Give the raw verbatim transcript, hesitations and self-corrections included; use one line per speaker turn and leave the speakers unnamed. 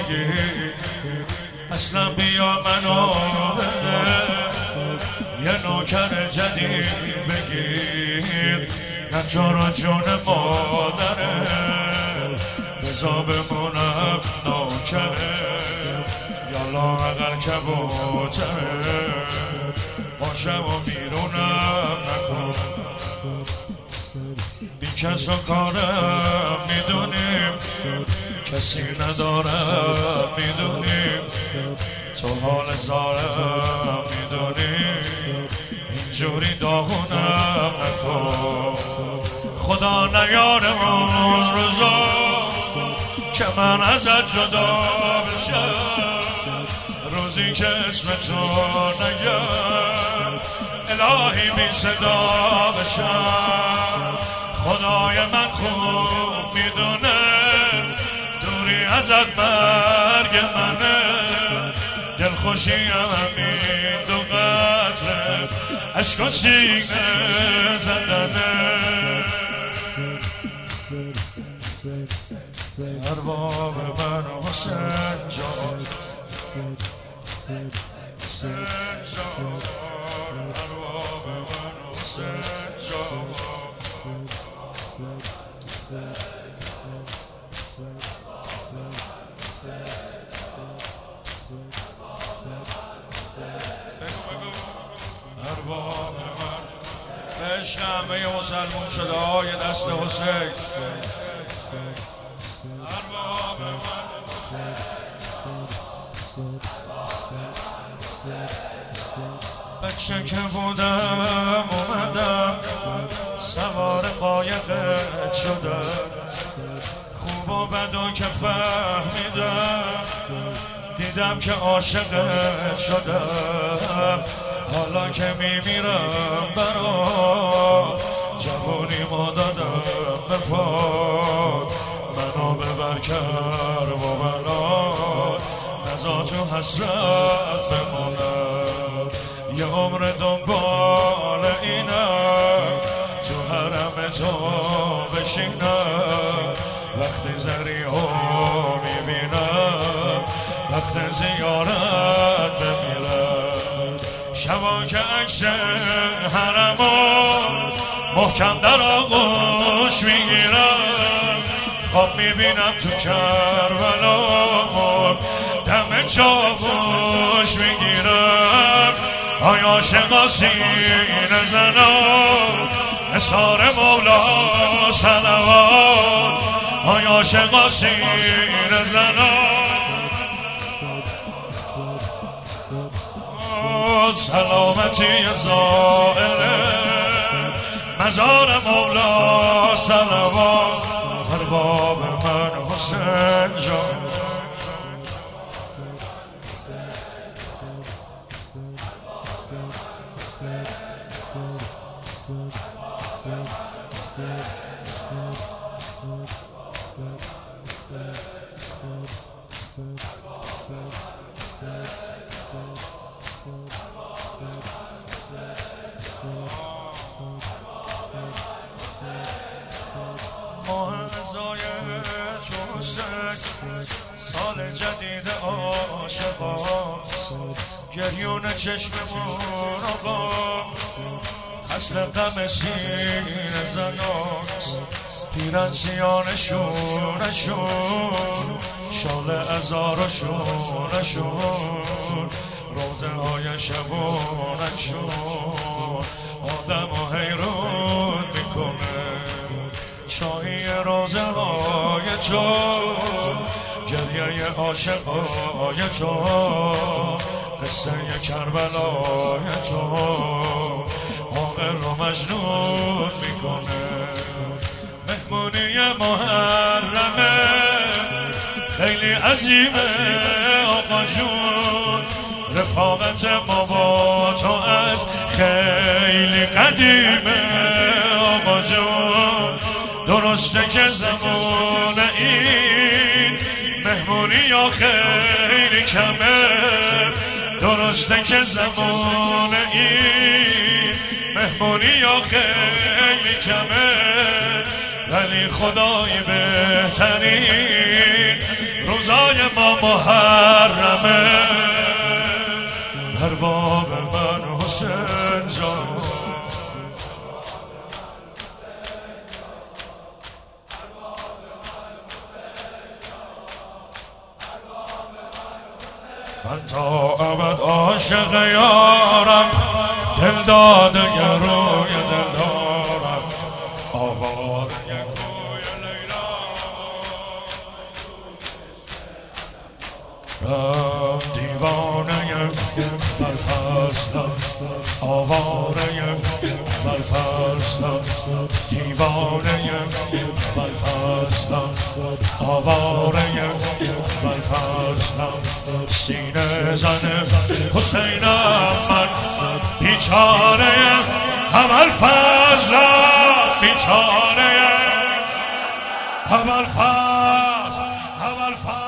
بگی اصلا بیا منو یه نوکر جدید بگیر نه تو رو جون مادره بزا بمونم نوکره یالا اگر کبوتره باشم و بیرونم نکن بی کس و کارم میدونیم کسی ندارم میدونیم تو حال زارم میدونیم اینجوری داغونم نکن خدا نیاره اون روزا که من ازت جدا بشم روزی که اسم تو نگم الهی بی صدا بشم خدای من خوب میدونه دوری ازت مرگ منه دلخوشی همین دو قطره عشق و سینه زدنه ارباب من حسین جان حسین جان ارباب من حسین جان ارباب من عشق همه مسلمون شده های دست حسین ارباب من بچه که بودم اومدم سوار قایقت شدم خوب و بد و که فهمیدم دیدم که عاشقت شدم حالا که میمیرم برا جوانی ما دادم به پاک منو ببر کر و بلا نزا تو حسرت بمونم یه عمر دنبال اینم تو حرم تو بشینم وقتی زریعو میبینم وقت زیارت بمیرم شبا که عکس حرمو محکم در آغوش میگیرم خواب میبینم تو کربلا دم چاوش میگیرم آیا عاشقا سینه زنان اثار مولا صلوات آیا عاشقا سینه زنان سلامتی زائره مزار مولا صلوات ارباب من حسین جان ماه رضای تو حسین سال جدید عاشقاست گریون چشممون آقا اصل غم سینه زناست پیرن سیانشونشون شال ازار و شونشون روزه های شبونشون آدم و حیرون میکنه چایی روزه های تو گریه عاشقای تو قصه کربلای تو عاقل و مجنون میکنه مهمونی محرمه خیلی عظیمه آقا جون رفاقت ما با تو از خیلی قدیمه آقا جون درسته که زمان این مهمونی یا خیلی کمه درسته که زمان این مهمونی یا خیلی کمه ولی خدای بهترین روزای ما محرمه. ارباب من حسین جان، من تا ابد عاشق یارم، دل داده روی دل دارم، آواره کوی لیلا. رم دیوانه بلفستم، آواره بلفستم، دیوانه بلفستم، آواره بلفستم. سینه زن حسینم من، بیچاره ابوالفضلم، بیچاره ابوالفضل ابوالفضل.